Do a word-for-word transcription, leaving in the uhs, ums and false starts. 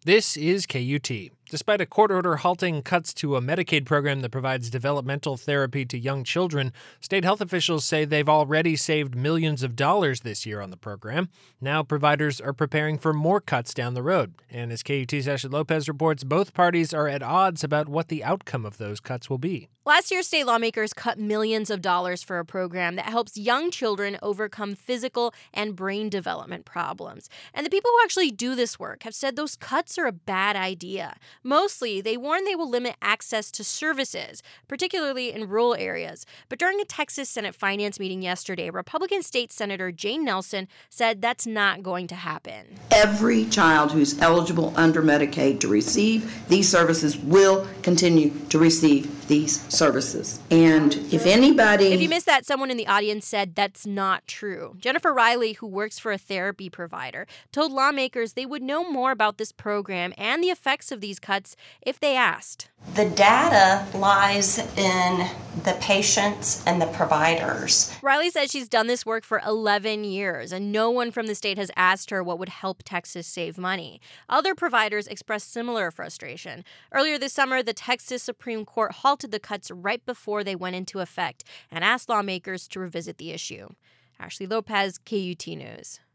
This is K U T. Despite a court order halting cuts to a Medicaid program that provides developmental therapy to young children, state health officials say they've already saved millions of dollars this year on the program. Now providers are preparing for more cuts down the road. And as K U T's Ashley Lopez reports, both parties are at odds about what the outcome of those cuts will be. Last year, state lawmakers cut millions of dollars for a program that helps young children overcome physical and brain development problems. And the people who actually do this work have said those cuts are a bad idea. Mostly, they warn they will limit access to services, particularly in rural areas. But during a Texas Senate Finance meeting yesterday, Republican State Senator Jane Nelson said that's not going to happen. Every child who's eligible under Medicaid to receive these services will continue to receive these services. And if anybody... If you missed that, someone in the audience said that's not true. Jennifer Riley, who works for a therapy provider, told lawmakers they would know more about this program and the effects of these cuts if they asked. The data lies in the patients and the providers. Riley said she's done this work for eleven years, and no one from the state has asked her what would help Texas save money. Other providers expressed similar frustration. Earlier this summer, the Texas Supreme Court halted the cuts right before they went into effect and asked lawmakers to revisit the issue. Ashley Lopez, K U T News.